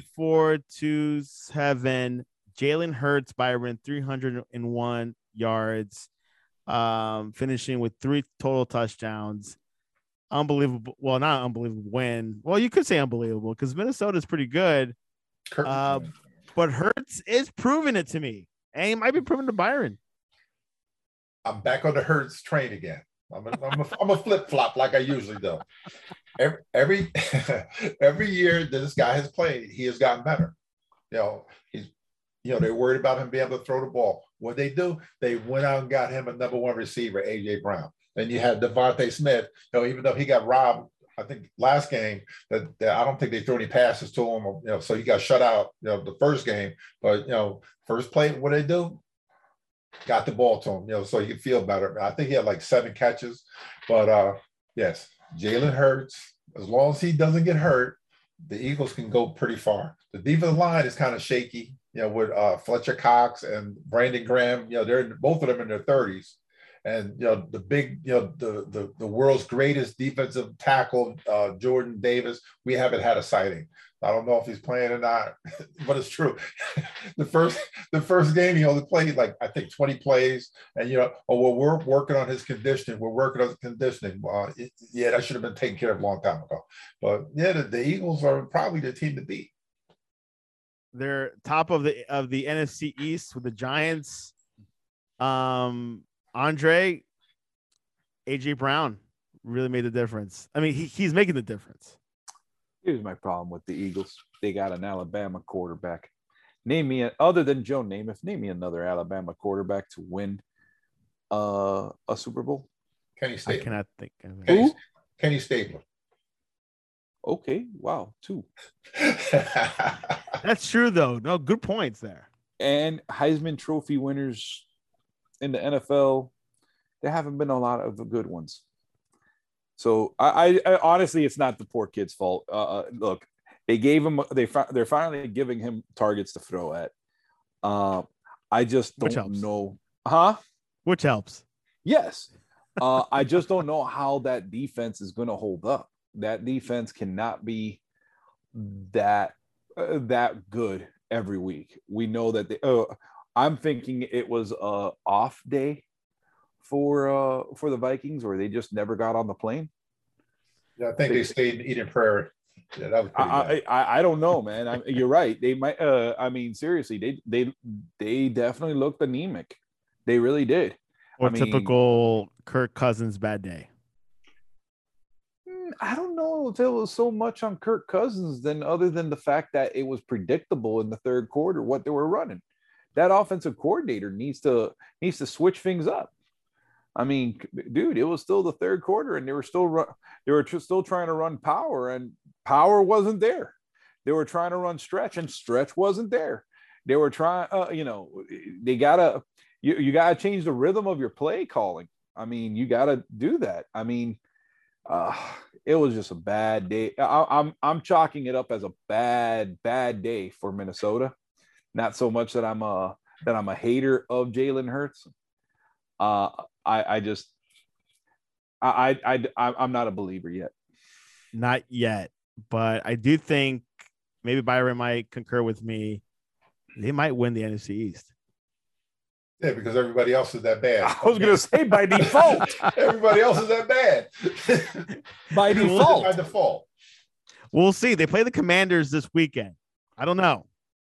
24-7. Jalen Hurts, Byron, 301 yards, finishing with 3 total touchdowns. Unbelievable. Well, not unbelievable win. Well, you could say unbelievable because Minnesota is pretty good. But Hurts is proving it to me. And he might be proving to Byron. I'm back on the Hurts train again. I'm a flip-flop like I usually do. Every year that this guy has played, he has gotten better. They're worried about him being able to throw the ball. What they do, they went out and got him a number 1 receiver, A.J. Brown. Then you had Devontae Smith, even though he got robbed, I think last game, that I don't think they threw any passes to him, so he got shut out, the first game. But, first play, what they do? Got the ball to him, so he could feel better. I think he had like 7 catches. But, yes, Jalen Hurts, as long as he doesn't get hurt, the Eagles can go pretty far. The defensive line is kind of shaky, with Fletcher Cox and Brandon Graham. They're both of them in their 30s. And the big, the world's greatest defensive tackle, Jordan Davis, we haven't had a sighting. I don't know if he's playing or not, but it's true. The first game he only played like I think 20 plays, and we're working on his conditioning. We're working on his conditioning. That should have been taken care of a long time ago. But the Eagles are probably the team to beat. They're top of the NFC East with the Giants. Andre, A.J. Brown really made the difference. I mean, he's making the difference. Here's my problem with the Eagles. They got an Alabama quarterback. Name me, other than Joe Namath, name me another Alabama quarterback to win a Super Bowl. Kenny Stabler. I cannot think of it. Kenny Stabler. Okay, wow, 2. That's true, though. No, good points there. And Heisman Trophy winners in the NFL, there haven't been a lot of the good ones. So I honestly, it's not the poor kid's fault. Look, they gave him, they're finally giving him targets to throw at. I just don't know. Huh? Which helps. Yes. I just don't know how that defense is going to hold up. That defense cannot be that good every week. We know that I'm thinking it was a off day for the Vikings, or they just never got on the plane. Yeah, I think they stayed in Eden Prairie. Yeah, that was pretty bad. I don't know, man. You're right. They might. I mean, seriously, they definitely looked anemic. They really did. Or typical Kirk Cousins bad day. I don't know if it was so much on Kirk Cousins other than the fact that it was predictable in the third quarter what they were running. That offensive coordinator needs to switch things up. I mean, dude, it was still the third quarter, and they were still trying to run power, and power wasn't there. They were trying to run stretch, and stretch wasn't there. They were trying, they gotta you gotta change the rhythm of your play calling. I mean, you gotta do that. I mean, it was just a bad day. I'm chalking it up as a bad day for Minnesota. Not so much that I'm a hater of Jalen Hurts. I'm not a believer yet. Not yet, but I do think maybe Byron might concur with me. They might win the NFC East. Yeah, because everybody else is that bad. I was going to say by default. Everybody else is that bad. By default. By default. We'll see. They play the Commanders this weekend. I don't know.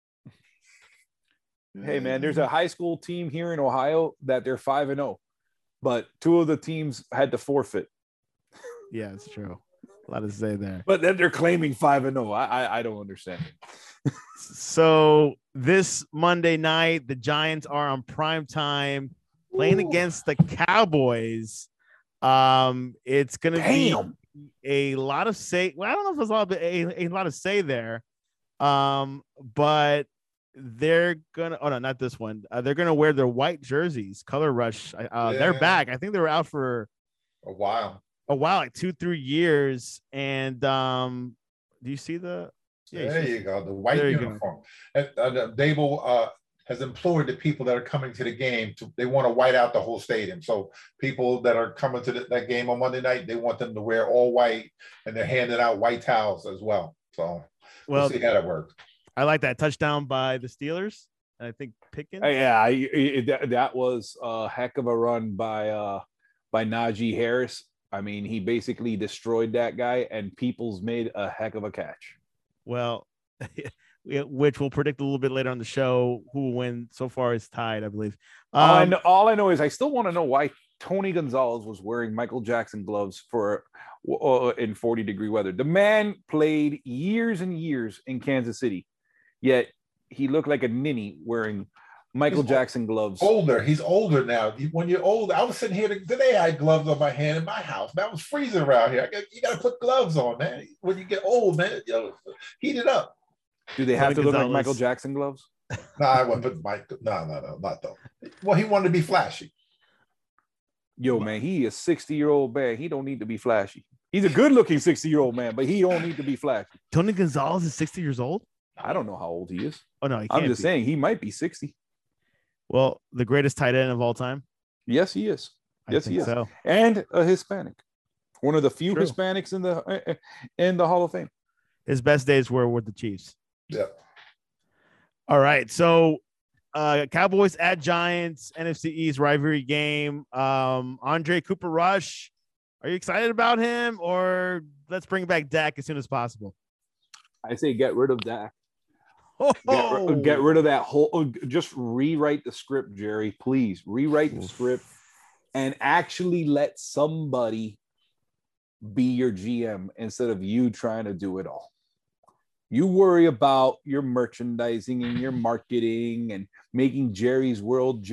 Hey, man, there's a high school team here in Ohio that they're 5-0, but 2 of the teams had to forfeit. Yeah, it's true. A lot to say there. But then they're claiming 5-0. I don't understand. So this Monday night, the Giants are on prime time playing against the Cowboys. It's going to be a lot of say. Well, I don't know if there's a lot of say there, but they're gonna. Oh no, not this one. They're gonna wear their white jerseys. Color Rush. They're back. I think they were out for a while, like 2-3 years. And do you see the? Yeah, there you go. The white uniform. And Dable has implored the people that are coming to the game they want to white out the whole stadium. So people that are coming to that game on Monday night, they want them to wear all white, and they're handing out white towels as well. So we'll Well, see how that works. I like that touchdown by the Steelers. I think Pickens. Yeah, that was a heck of a run by Najee Harris. I mean, he basically destroyed that guy, and Peoples made a heck of a catch. Well, which we'll predict a little bit later on the show. Who will win? So far, is tied, I believe. All I know is I still want to know why Tony Gonzalez was wearing Michael Jackson gloves for in 40-degree weather. The man played years and years in Kansas City, yet he looked like a ninny wearing Michael Jackson gloves. He's older now. When you're old, I was sitting here today. I had gloves on my hand in my house. Man, I was freezing around here. You got to put gloves on, man. When you get old, man, heat it up. Do they have to look like Michael Jackson gloves? No, I wouldn't put Mike. No, not though. Well, he wanted to be flashy. Yo, man, he is a 60-year-old man. He don't need to be flashy. He's a good-looking 60-year-old man, but he don't need to be flashy. Tony Gonzalez is 60 years old? I don't know how old he is. Oh, no, I'm just saying he might be 60. Well, the greatest tight end of all time? Yes, he is. Yes, he is. So. And a Hispanic. One of the few Hispanics in the Hall of Fame. His best days were with the Chiefs. Yeah. All right. So Cowboys at Giants, NFC East rivalry game. Andre Cooper Rush. Are you excited about him, or let's bring back Dak as soon as possible? I say get rid of Dak. Get rid of that whole. Just rewrite the script, Jerry. Please rewrite the script and actually let somebody be your GM instead of you trying to do it all. You worry about your merchandising and your marketing and making Jerry's World,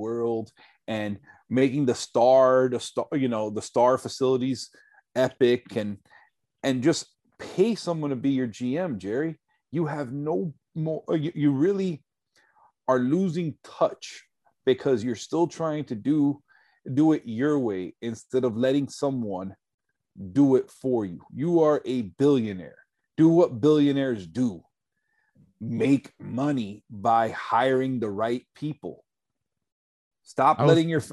and making the star facilities epic and just pay someone to be your GM, Jerry. You have no more. You really are losing touch because you're still trying to do it your way instead of letting someone do it for you. You are a billionaire. Do what billionaires do. Make money by hiring the right people. Stop letting your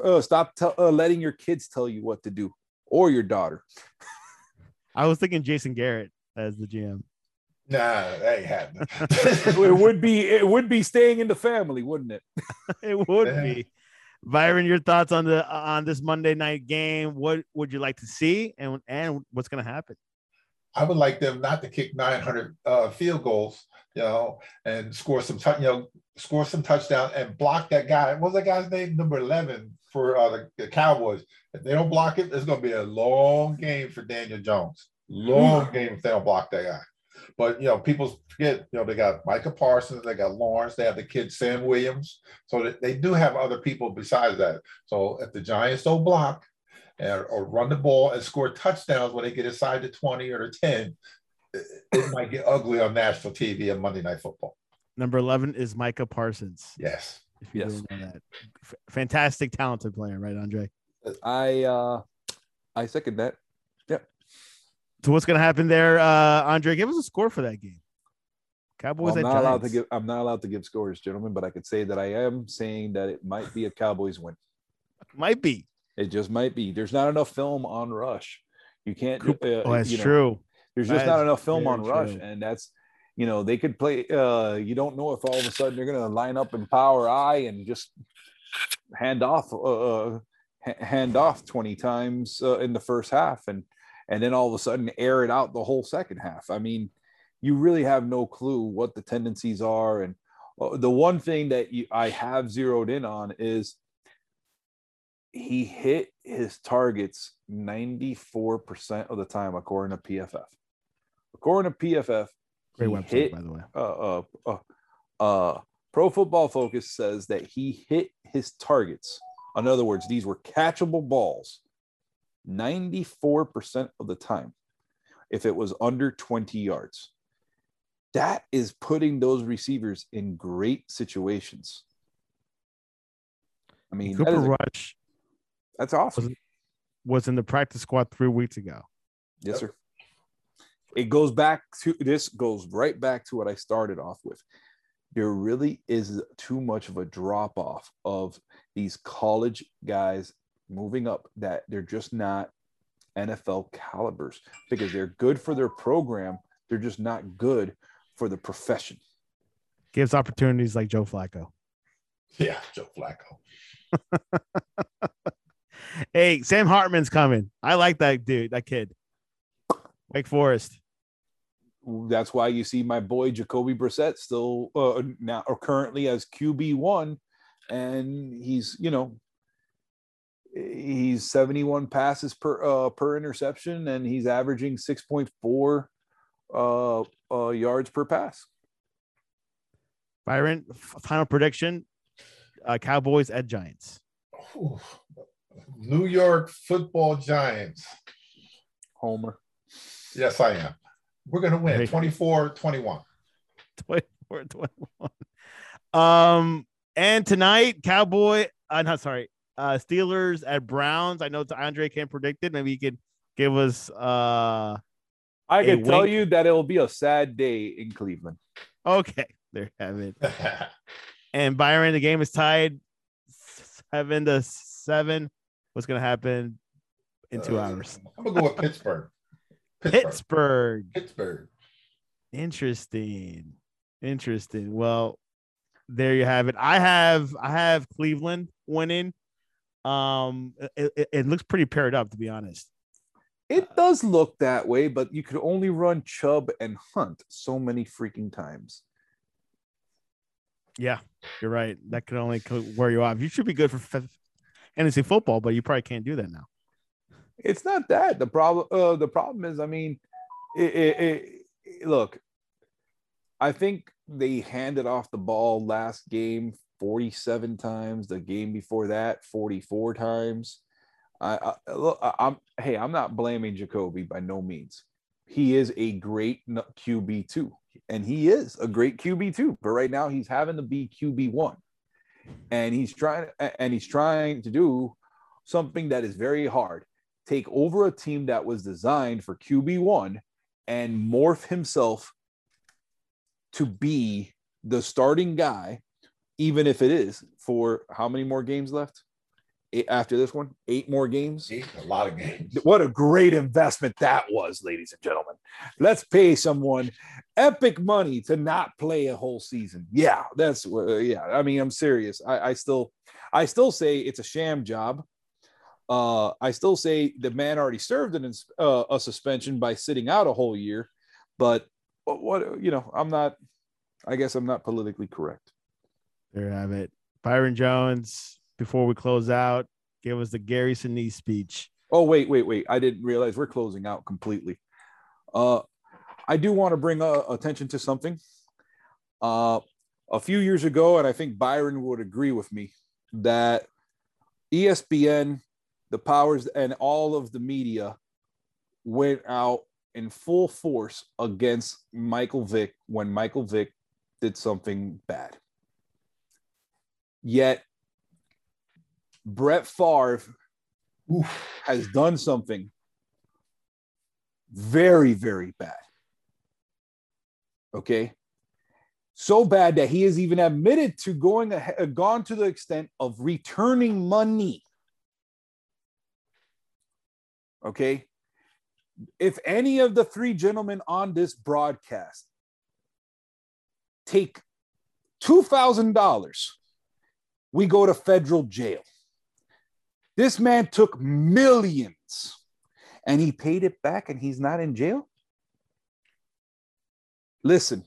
kids tell you what to do, or your daughter. I was thinking Jason Garrett as the GM. Nah, that ain't happening. It would be staying in the family, wouldn't it? It would be. Byron, your thoughts on this Monday night game? What would you like to see, and what's going to happen? I would like them not to kick 900 field goals, and score some touchdowns and block that guy. What's that guy's name? Number 11 for the Cowboys. If they don't block it, it's going to be a long game for Daniel Jones. Long game if they don't block that guy. But, people forget, they got Micah Parsons, they got Lawrence, they have the kid Sam Williams. So they do have other people besides that. So if the Giants don't block, or run the ball and score touchdowns when they get inside the 20 or the 10, it might get ugly on national TV on Monday Night Football. Number 11 is Micah Parsons. Yes. Yes. That. Fantastic, talented player, right, Andre? I second that. Yeah. So what's going to happen there, Andre? Give us a score for that game. Cowboys. I'm not allowed to give scores, gentlemen, but I could say that I am saying that it might be a Cowboys win. Might be. It just might be. There's not enough film on Rush. You can't. That's true. There's just not enough film on Rush, and that's, they could play. You don't know if all of a sudden they're going to line up in power I and just hand off 20 times in the first half, and then all of a sudden air it out the whole second half. I mean, you really have no clue what the tendencies are, and the one thing that I have zeroed in on is, he hit his targets 94% of the time, according to PFF. According to PFF, great website, by the way. Pro Football Focus says that he hit his targets. In other words, these were catchable balls 94% of the time if it was under 20 yards. That is putting those receivers in great situations. I mean, Cooper Rush. That's awesome. Was in the practice squad 3 weeks ago. Yes, sir. It goes right back to what I started off with. There really is too much of a drop off of these college guys moving up that they're just not NFL calibers, because they're good for their program. They're just not good for the profession. Gives opportunities like Joe Flacco. Yeah, Joe Flacco. Hey, Sam Hartman's coming. I like that dude, that kid. Wake Forest. That's why you see my boy Jacoby Brissett still now or currently as QB1, and he's 71 passes per interception, and he's averaging 6.4 yards per pass. Byron, final prediction: Cowboys at Giants. Ooh, New York Football Giants. Homer. Yes, I am. We're going to win Right. 24-21. 24-21. And tonight, Steelers at Browns. I know Andre can't predict it. Maybe you could give us I can tell wink. you that it will be a sad day in Cleveland. Okay, there you have it. And Byron, the game is tied 7-7. What's going to happen in 2 hours? I'm going to go with Pittsburgh. Pittsburgh. Interesting. Well, there you have it. I have Cleveland winning. It looks pretty paired up, to be honest. It does look that way, but you could only run Chubb and Hunt so many freaking times. Yeah, you're right. That could only wear you off. You should be good for fantasy football, but you probably can't do that now. It's not that the problem is, I mean, look, I think they handed off the ball last game 47 times. The game before that, 44 times. I'm not blaming Jacoby by no means. He is a great QB2, and he is a great QB2. But right now, he's having to be QB1, and he's trying to do something that is very hard. Take over a team that was designed for QB1 and morph himself to be the starting guy, even if it is for how many more games left? After this one, 8 more games. 8, a lot of games. What a great investment that was, ladies and gentlemen. Let's pay someone epic money to not play a whole season. Yeah, that's I mean, I'm serious. I still say it's a sham job. I still say the man already served a suspension by sitting out a whole year, but I guess I'm not politically correct. There you have it. Byron Jones, before we close out, give us the Gary Sinise speech. Oh, wait. I didn't realize we're closing out completely. I do want to bring attention to something. A few years ago, and I think Byron would agree with me, that ESPN, the powers, and all of the media went out in full force against Michael Vick when Michael Vick did something bad. Yet Brett Favre has done something very, very bad. Okay? So bad that he has even admitted to gone to the extent of returning money. Okay? If any of the 3 gentlemen on this broadcast take $2,000, we go to federal jail. This man took millions and he paid it back and he's not in jail? Listen,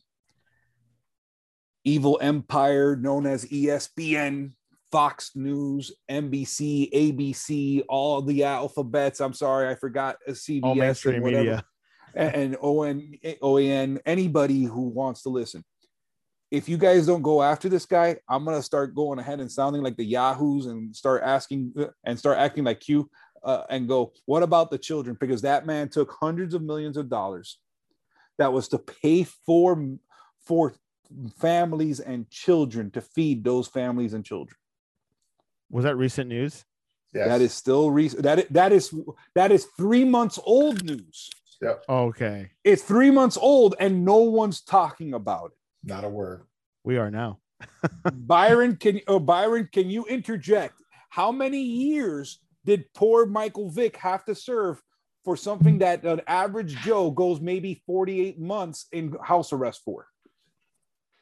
evil empire known as ESPN, Fox News, NBC, ABC, all the alphabets. I'm sorry, I forgot CBS and whatever. Media. And OAN, anybody who wants to listen. If you guys don't go after this guy, I'm going to start going ahead and sounding like the Yahoos and start acting like Q and go, what about the children? Because that man took hundreds of millions of dollars that was to pay for families and children, to feed those families and children. Was that recent news? Yes. That is still recent. That is 3 months old news. Yep. Okay. It's 3 months old and no one's talking about it. Not a word. We are now. Byron, can you interject? How many years did poor Michael Vick have to serve for something that an average Joe goes maybe 48 months in house arrest for?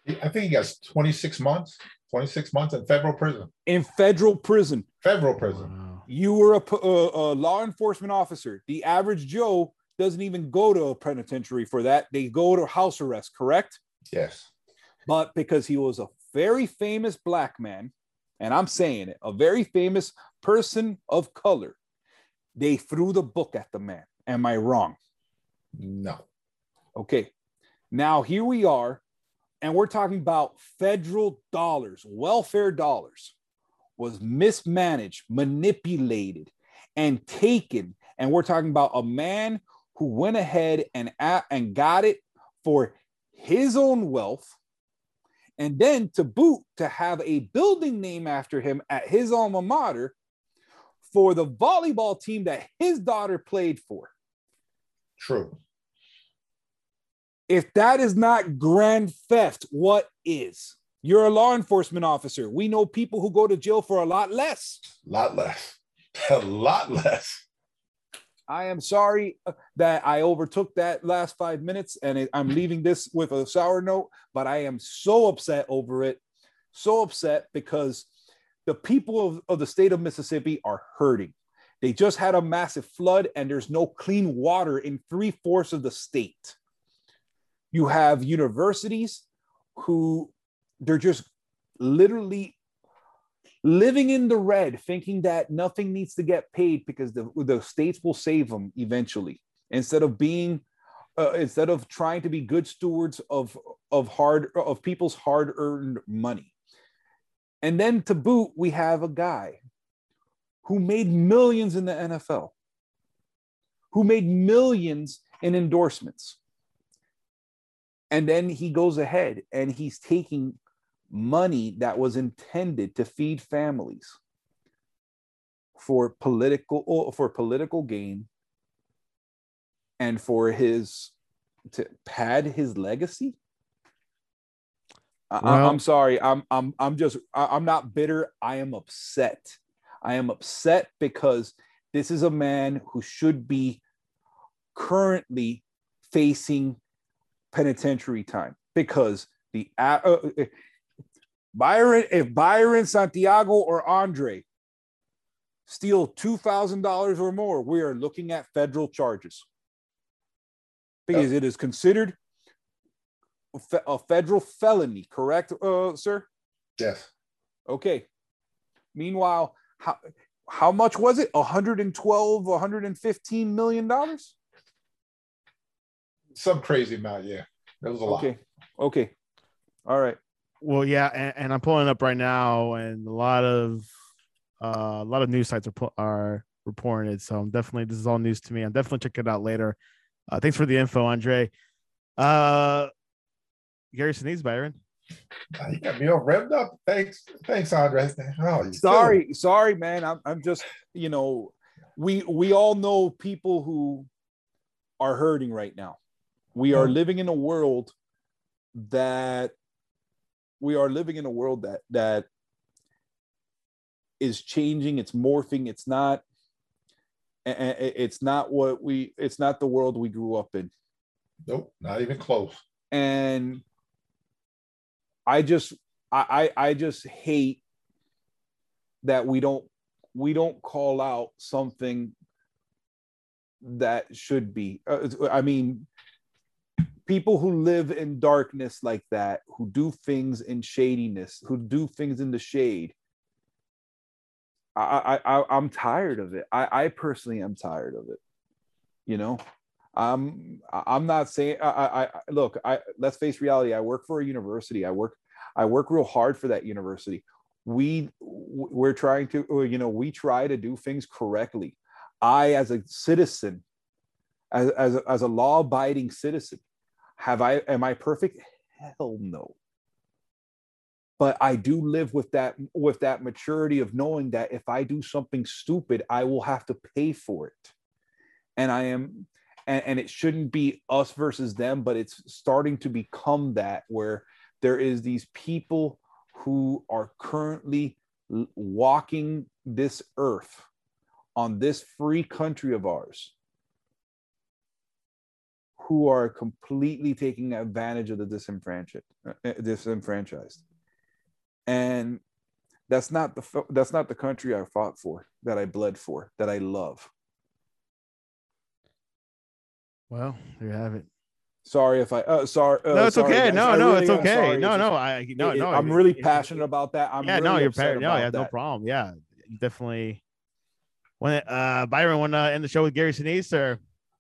I think he gets 26 months. 26 months in federal prison. In federal prison. Federal prison. Wow. You were a law enforcement officer. The average Joe doesn't even go to a penitentiary for that. They go to house arrest, correct? Yes. But because he was a very famous black man, and I'm saying it, a very famous person of color, they threw the book at the man. Am I wrong? No. Okay. Now here we are, and we're talking about federal dollars, welfare dollars, was mismanaged, manipulated, and taken. And we're talking about a man who went ahead and got it for his own wealth. And then to boot, to have a building named after him at his alma mater for the volleyball team that his daughter played for. True. If that is not grand theft, what is? You're a law enforcement officer. We know people who go to jail for a lot less. A lot less. A lot less. I am sorry that I overtook that last 5 minutes, and I'm leaving this with a sour note, but I am so upset over it. So upset because the people of the state of Mississippi are hurting. They just had a massive flood, and there's no clean water in 3/4 of the state. You have universities who they're just literally living in the red, thinking that nothing needs to get paid because the states will save them eventually, instead of trying to be good stewards of people's hard-earned money. And then to boot, we have a guy who made millions in the NFL, who made millions in endorsements. And then he goes ahead and he's taking money that was intended to feed families for political gain and to pad his legacy. Well, I'm sorry. I'm not bitter. I am upset. I am upset because this is a man who should be currently facing penitentiary time, because if Byron, Santiago, or Andre steal $2,000 or more, we are looking at federal charges, because it is considered a federal felony, correct, sir? Yes. Okay. Meanwhile, how much was it? 115 million dollars? Some crazy amount, yeah. That was a lot. Okay. All right. Well, yeah, and I'm pulling up right now, and a lot of news sites are reporting it. So this is all news to me. I'm definitely checking it out later. Thanks for the info, Andre. Gary Sinise, Byron. You got me all revved up. Thanks, Andre. Oh, sorry, man. I'm just, we all know people who are hurting right now. We are living in a world that is changing. It's morphing. It's not the world we grew up in. Nope, not even close. And I just hate that we don't call out something that should be. I mean, people who live in darkness like that, who do things in shadiness, who do things in the shade, I'm tired of it. I personally am tired of it. I'm not saying. Look. Let's face reality. I work for a university. I work real hard for that university. We're trying to. We try to do things correctly. I, as a citizen, as a law-abiding citizen, am I perfect? Hell no. But I do live with that maturity of knowing that if I do something stupid, I will have to pay for it. And it shouldn't be us versus them, but it's starting to become that, where there is these people who are currently walking this earth on this free country of ours, who are completely taking advantage of the disenfranchised. And that's not the country I fought for, that I bled for, that I love. Well, there you have it. Sorry if I sorry. No, it's sorry, okay. guys. No, Really it's okay. sorry. No, I'm really passionate about that. I'm yeah, really no, you're upset no, about yeah, that. no problem. Yeah, you definitely. When Byron want to end the show with Gary Sinise, or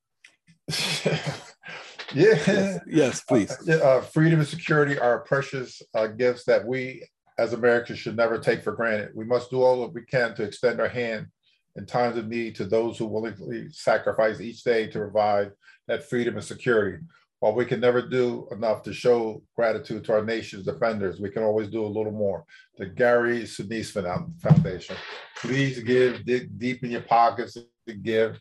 Yes, please. Freedom and security are precious gifts that we as Americans should never take for granted. We must do all that we can to extend our hand in times of need to those who willingly sacrifice each day to provide that freedom and security. While we can never do enough to show gratitude to our nation's defenders, we can always do a little more. The Gary Sinise Foundation. Please give, dig deep in your pockets to give.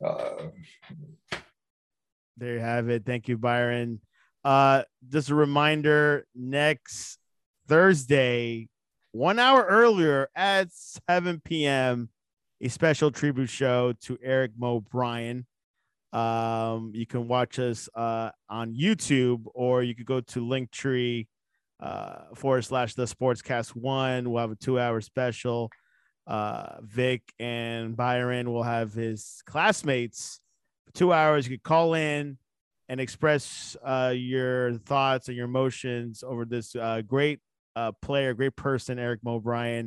There you have it. Thank you, Byron. Just a reminder, next Thursday, 1 hour earlier at 7 p.m., a special tribute show to Eric Mo Bryan. You can watch us on YouTube, or you could go to Linktree / the Sportscast 1. We'll have a 2-hour special. Vic and Byron will have his classmates for 2 hours. You could call in and express your thoughts and your emotions over this great player, great person, Eric Mo Bryan.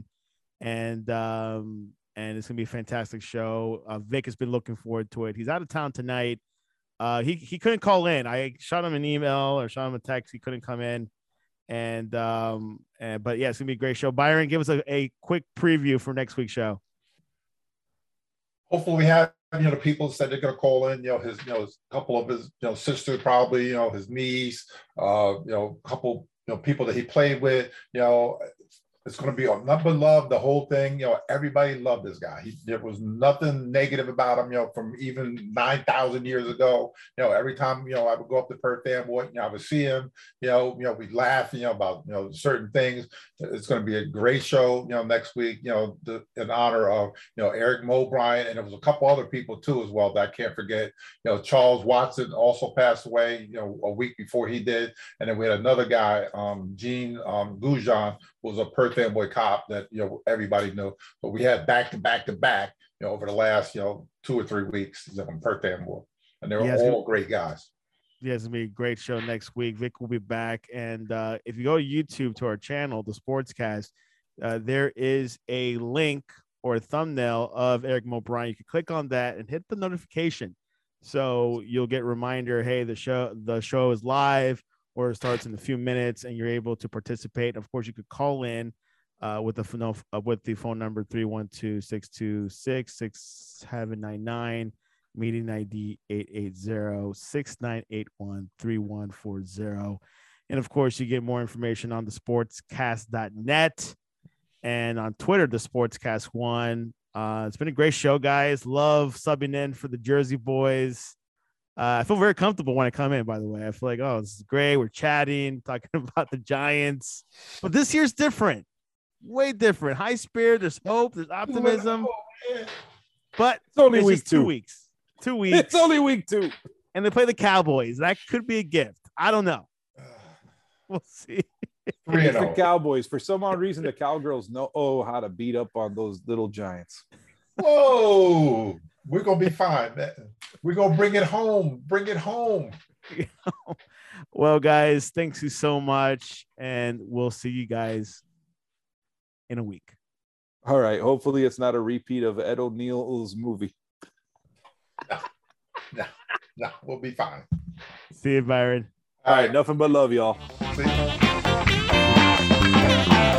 And it's gonna be a fantastic show. Vic has been looking forward to it. He's out of town tonight. He couldn't call in. I shot him an email or shot him a text. He couldn't come in. But yeah, it's gonna be a great show. Byron, give us a quick preview for next week's show. Hopefully we have, the people said they're going to call in, his couple of his, sisters, probably, his niece, couple, people that he played with, it's going to be nothing but love, the whole thing. Everybody loved this guy. There was nothing negative about him, from even 9,000 years ago. Every time, I would go up to Perth Amboy, I would see him, we'd laugh, about, certain things. It's going to be a great show, next week, in honor of, Eric Mo Bryan. And there was a couple other people too, as well, that I can't forget. Charles Watson also passed away, a week before he did. And then we had another guy, Gene Goujon, was a Perth Amboy cop that everybody knew. But we had back to back over the last 2 or 3 weeks in Perth Amboy, and they were all great guys. Yeah, it's gonna be a great show next week. Vic will be back, and if you go to YouTube to our channel, the Sportscast, there is a link or a thumbnail of Eric Mo Bryan. You can click on that and hit the notification, so you'll get a reminder. Hey, the show is live, or it starts in a few minutes, and you're able to participate. Of course, you could call in with the phone number 312-626-6799, meeting ID 880-6981-3140. And of course, you get more information on the sportscast.net and on Twitter, the Sportscast 1. It's been a great show, guys. Love subbing in for the Jersey boys. I feel very comfortable when I come in, by the way. I feel like, oh, this is great. We're chatting, talking about the Giants. But this year's different. Way different. High spirit. There's hope. There's optimism. But it's only week 2. 2 weeks. 2 weeks. It's only week 2. And they play the Cowboys. That could be a gift. I don't know. We'll see. It's the Cowboys. For some odd reason, the Cowgirls know how to beat up on those little Giants. Whoa. We're going to be fine, man. We're going to bring it home. Bring it home. Well, guys, thanks you so much. And we'll see you guys in a week. All right. Hopefully it's not a repeat of Ed O'Neill's movie. No, we'll be fine. See you, Byron. All right. Nothing but love, y'all. See you.